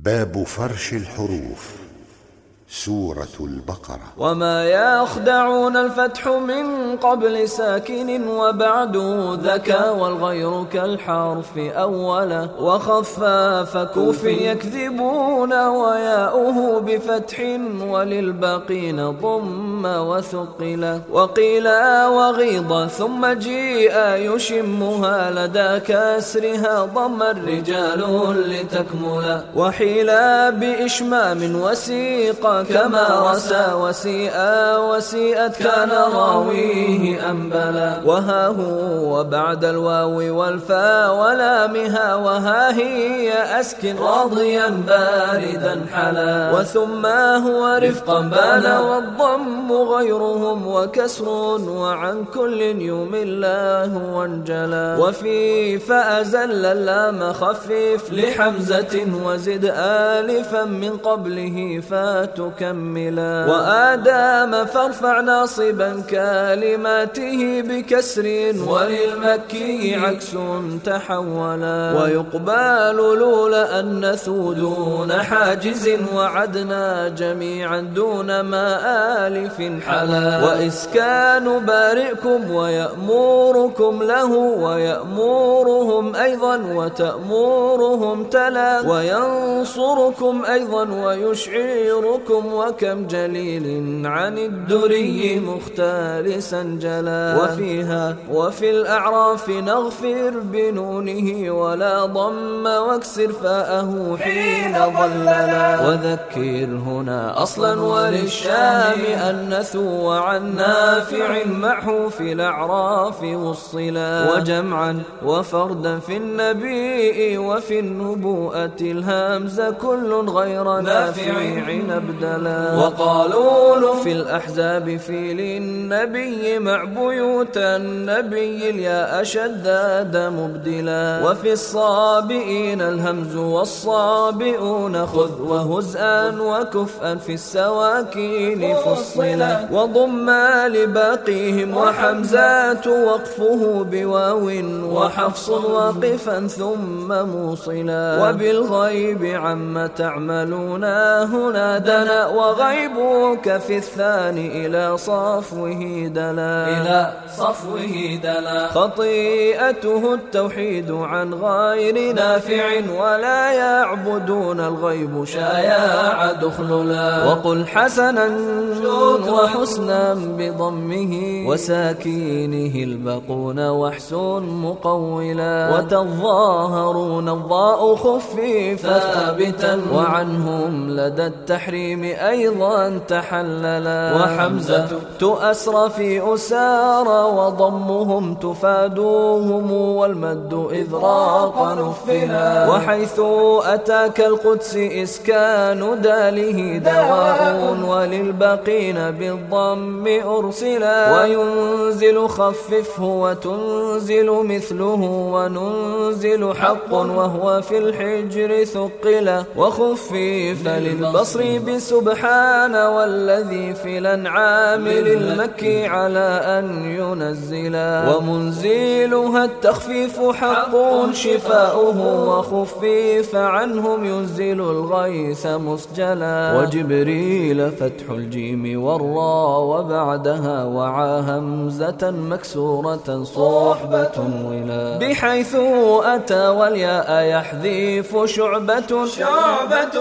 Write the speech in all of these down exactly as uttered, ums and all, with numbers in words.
باب فرش الحروف. سورة البقرة. وما يخدعون الفتح من قبل ساكن وبعد ذكى والغير كالحرف أولا وخفاف كوف يكذبون وياؤه بفتح وللباقين ضم وثقلا وقيلا وغيض ثم جيء يشمها لدى كسرها ضم الرجال لتكملا وحيلا بإشمام وسيقا كما رسى وسيئا وسيئت كان راويه أنبلا وها هو وبعد الواو والفاء ولامها وها هي أسكن راضيا باردا حلا وثم هو رفقا بان والضم غيرهم وكسر وعن كل يوم الله وانجلا وفي فأزل اللام خفف لحمزة وزد آلفا من قبله فتكملا وآدام فارفع ناصبا كلماته بكسر وللمكي عكس تحولا ويقبال لولا أنث دون حاجز وعدنا جميعا دون ما آلف حلا وإسكان بارئكم ويأمركم له ويأمرهم أيضا وتأمرهم تلا وينصركم أيضا ويشعركم وكم جليل عن الدري مختلسا جلا وفيها وفي الأعراف نغفر بنونه ولا ضم واكسر فاءه حين ضللا وذكر هنا أصلا وللشام أنثوا وعن نافع معه في الأعراف والصلا وجمعا وفردا في النبي وفي النبوءة الهمز كل غير نافع أبدلا وقالوا في الأحزاب في للنبي مع بيوت النبي الياء أشداد مبدلا وفي الصابئين الهمز والصابئون خذ وهزءا وكفءا في السواكين فصلا وضم لباقيهم وحمزات وقفه بواو وحفص واقفا ثم موصلا وبالغيب عما تعملون هنا دنا وغيبك في الثاني إلى صفوه دلا إلى صفوه دلا خطيئته التوحيد عن غير نافع ولا يعبدون الغيب شايع دخللا وقل حسنا وحسنا بضمه وساكينه البقون وحسن مقولا وتظاهرون الضاء خفي ثابتا وعنهم لدى التحريم أيضا تحللا وحمزة تؤسر في أسارى وضمهم تفادوهم والمد إذراق نفلا وحيث أتاك القدس إسكان داله دواء وللباقين بالضم أرسلا وينزل خففه وتنزل مثله وننزل حق وهو في الحجر ثقلا وخفف للبصر بسبحان والذي في الأنعام للمكي على أن ينزلا ومنزلها التخفيف حق شفاؤه وخفف عنهم ينزل الغيث مسجلا وجبريل فتح الجيم والراء وبعدها وعى همزة مكسورة صحبة ولا بحيث أتى والياء يحذف شعبة شعبة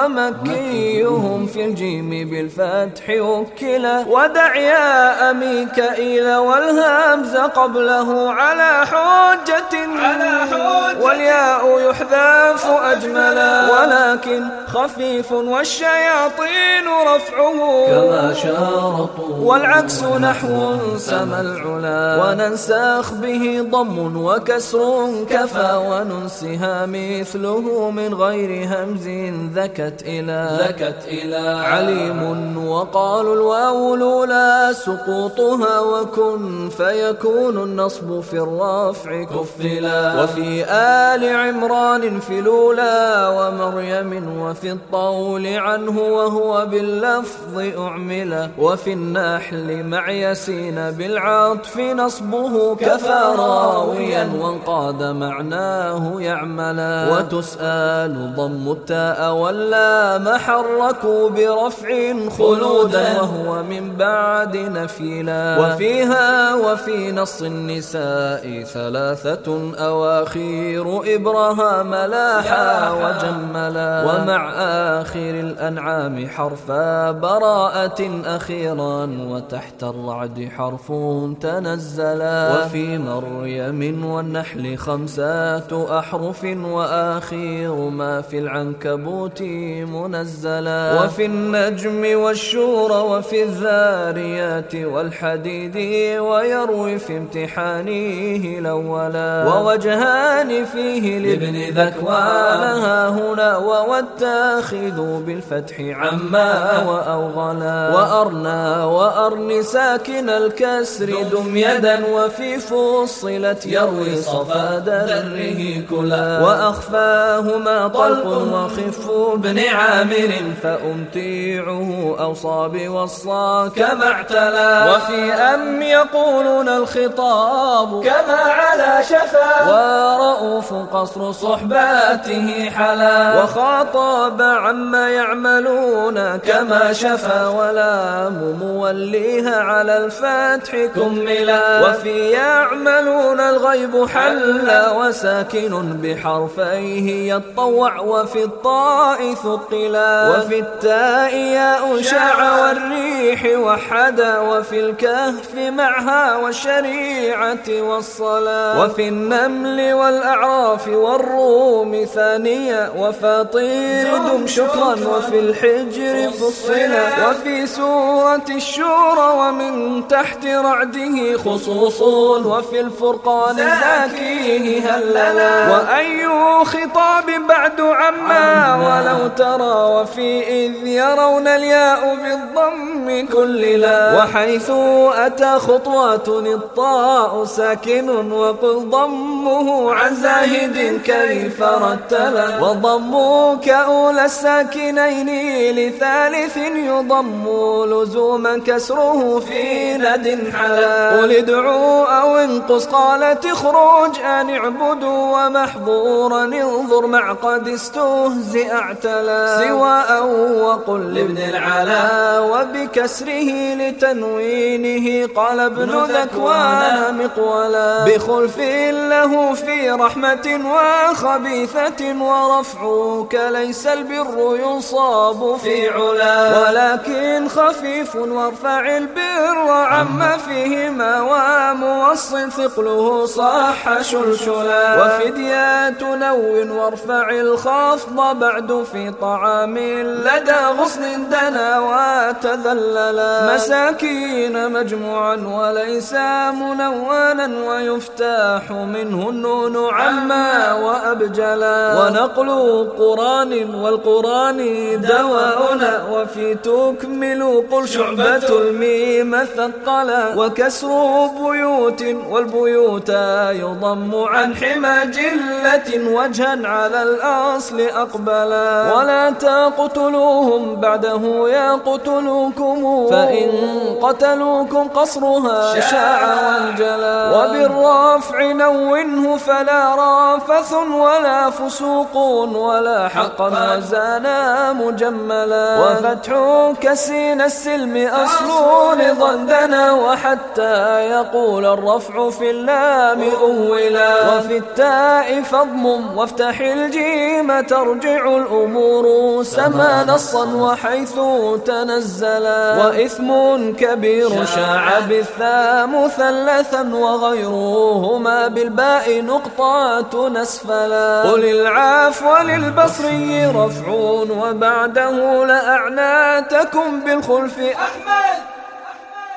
ومكيهم في الجيم بالفتح وكلا ودع يا ميكائيل والهمز قبله على حجة على حجة والياء يحذف أجملا ولكن خفيف والشياطين رفعه كما شارطوا والعكس نحو سما العلا وننسخ به ضم وكسر كفى وننسها مثله من غير همز ذكت إلى ذكت إلى عليم وقالوا الواو لولا سقوطها وكن فيكون النصب في الرفع كفلا وفي آل عمران في لولا ومريم وجم وفي الطول عنه وهو باللفظ أعمل وفي النحل مع يسين بالعطف نصبه كفى راويا وانقاد معناه يعملا وتسأل ضم التاء واللام حركوا برفع خلودا وهو من بعد نفيلا وفيها وفي نص النساء ثلاثة أواخير إبراهام لاحا وجملا ومع آخر الأنعام حرفا براءة أخيرا وتحت الرعد حرف تنزلا وفي مريم والنحل خمسة أحرف وآخر ما في العنكبوت منزلا وفي النجم والشورى وفي الذاريات والحديد ويروي في امتحانه الأولا ووجهان فيه لابن ذكوان ها هنا وواتاخذ بالفتح عما وأوغلا وأرنى وأرن ساكن الكسر دم يدا وفي فصلت يروي صفا دره كلا وأخفاهما طلق وخف بن عامر فأمتيعه أوصى بوصى كما اعتلى وفي أم يقولون الخطاب كما على شفا ورؤوف قصر صحباته حلا وخاطب عما يعملون كما شفا ولام موليها على الفتح كملا وفي يعملون الغيب حلا وساكن بحرفيه يطوع وفي الطاء ثقلا وفي التاء ياء شاع والريح وحدا وفي الكهف معها والشريعة والصلاة وفي النمل والأعراف والروم ثانية وفاطير دم شكرا وفي الحجر فصلا وفي سورة الشورى ومن تحت رعده خصوص وفي الفرقان زاكيه هللا وأي خطاب بعد عما ولو ترى وفي إذ يرون الياء بالضم كللا وحيث أتى خطوات الطاء ساكن وقل ضمه عن زاهد كيف رتلا وضمك أولى الساكنين لثالث يضم لزوما كسره في ند حلا قل ادعوا أو انقص قالت اخرج أن اعبدوا ومحظورا انظر مع قد استهزئ اعتلا سواء وقل لابن العلا وبكسره لتنوينه قال ابن ذكوان مقولا بخلف له في رحمة وخبيثة ورفعك ليس البر يصاب في علا ولكن خفيف وارفع البر عما فيهما وموصل ثقله صح شلشلا وفديات نو وارفع الخفض بعد في طعام لدى غصن دنا وتذللا مساكين مجموعا وليس منونا ويفتاح منه النون عما وأبجلا ونقل قرآن والقرآن دواؤنا وفي تكمل قل شعبة الميم ثقلا وكسر بيوت والبيوت يضم عن حمى جلة وجها على الأصل أقبلا ولا تقتلوهم بعده يقتلوكم فإن قتلوكم قصرها شاع والجلا وبالرفع نونه فلا رافث ولا فسوق ولا حقا وزانا مجملا وفتح كسين السلم أصل لضندنا وحتى يقول الرفع في اللام أولا وفي التاء فضم وافتح الجيم ترجع الأمور سما نصا وحيث تنزلا وإثم كبير شاع بالثاء مثلثا وغيرهما بالباء نقطات نسفلا قل العفو للبصري رفع وبعده لأعناتكم بالخلف أحمد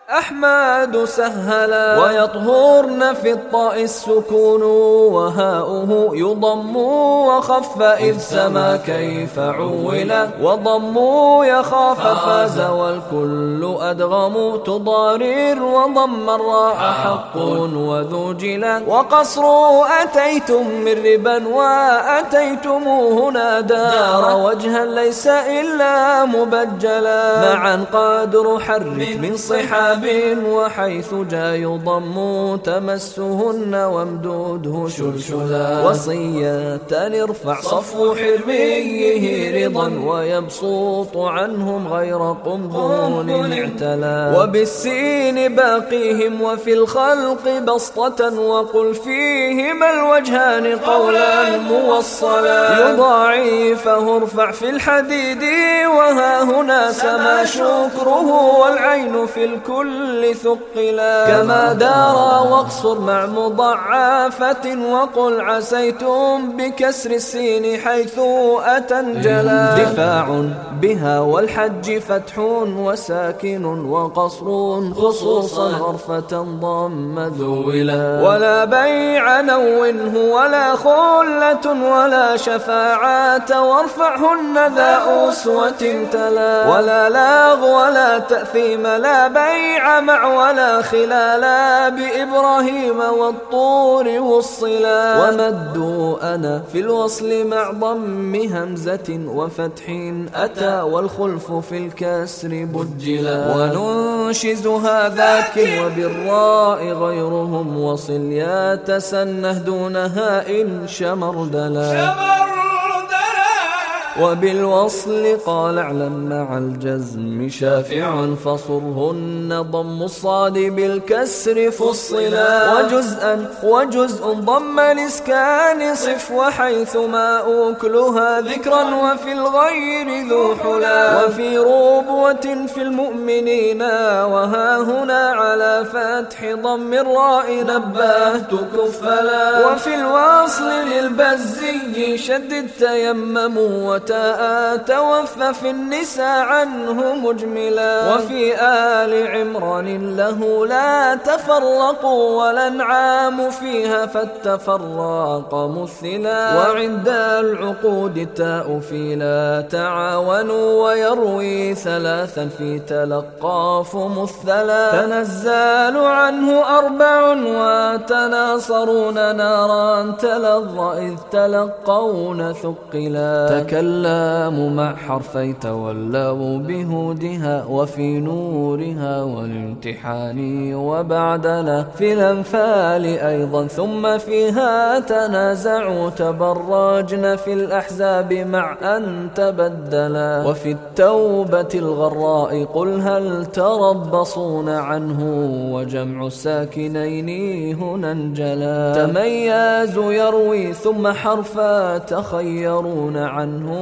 أحمد سهلا ويطهرن في الطاء السكون وهاؤه يضم وخف إذ سما كيف عولا وضم يخاف فاز والكل أدغم تضارر وضم الراء حق وذو جلا وقصر أتيتم من ربا وأتيتم هنا دار وجها ليس إلا مبجلا معا قادر حرك من صحاب وحيث جاء يضم تمسهن وامدوده شلشلا وصية ارفع صفو حرميه رضا ويبسط عنهم غير قنبون اعتلا وبالسين باقيهم وفي الخلق بسطة وقل فيهما الوجهان قولا موصلا يضاعفه ارفع في الحديد وها هنا سما شكره والعين في الكل ثقلا كما دار واقصر مع مضاعفة وقل عسيتم بكسر السين حيث أتنجلا دفاع بها والحج فتح وساكن وقصر خصوصا غرفة ضم ذولا ولا بيع نونه ولا خلة ولا شفاعات وارفعهن ذا أسوة تلا ولا لاغ ولا تأثيم لا بيع مع ولا خلالا بإبراهيم والطور والصلا ومدوا أنا في الوصل مع ضم همزة وفتح أتى والخلف في الكسر بجلا وننشز هذاك وبالراء غيرهم وصل يتسنه دونها إن شمردلا وبالوصل قال اعلم مع الجزم شافع فصرهن ضم الصاد بالكسر فصلا وجزءا وجزء ضم الاسكان صف وحيث ما أكلها ذكرا وفي الغير ذو حلا وفي ربوة في المؤمنين وها هنا على فتح ضم الراء نبهت كفلا وفي الوصل للبزي شدد تيمموا وتاء توفى في النساء عنه مجملا وفي آل عمران له لا تفرقوا والأنعام فيها فالتفرق مثلا وعند العقود التاء في لا تعاونوا ويروي ثلاثا في تلقاف مثلا تنزال عنه أربع وتناصرون نارا تلظى إذ تلقون ثقلا تكلم مع حرفي تولوا بهودها وفي نورها والامتحان وبعد لا في الأنفال أيضا ثم فيها تنازعوا تبرجن في الأحزاب مع أن تبدلا وفي التوبة الغراء قل هل تربصون عنه وجمع الساكنين هنا انجلا تمياز يروي ثم حرفا تخيرون عنه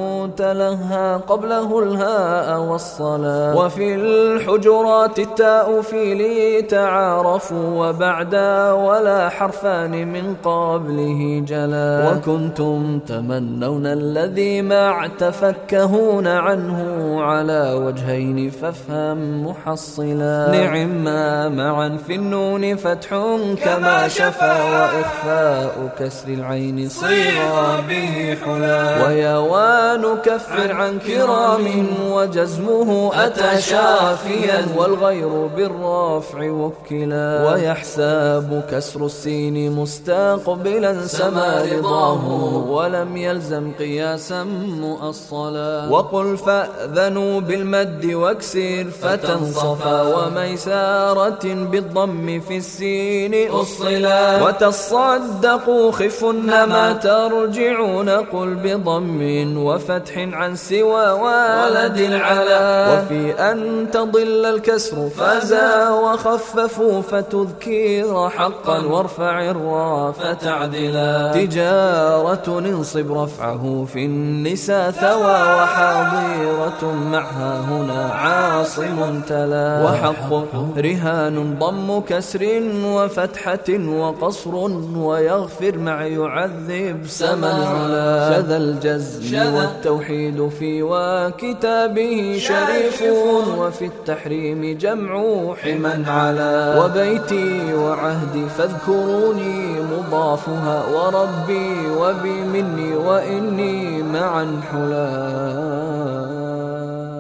تلهى قبله الهاء والصلاة وفي الحجرات التاء في لي تعارفوا وبعد ولا حرفان من قبله جلا وكنتم تمنون الذي مع تفكهون عنه على وجهين فافهم محصلا نعم ما معا في النون فتح كما شفا وإخفاء كسر العين صيغا به حلا ويوان كفر عن كرام وجزمه أتى شافيا والغير بالرفع وكلا ويحساب كسر السين مستقبلا سما رضاه ولم يلزم قياسا مؤصلا وقل فأذنوا بالمد واكسر فتنصفا وميسارة بالضم في السين أصلا وتصدقوا خفن ما ترجعون قل بضم وفتح عن سوى ولد العلا وفي أن تضل الكسر فازا وخففوا فتذكير حقا وارفع الراء فتعدلا تجارة انصب رفعه في النساء ثوى وحاضرة معها هنا عاصم تلا وحق رهان ضم كسر وفتحة وقصر ويغفر مع يعذب سما العلا شذا الجزم التوحيد في وكتابه شريف وفي التحريم جمع حما على وبيتي وعهدي فاذكروني مضافها وربي وبمني وإني معا حلا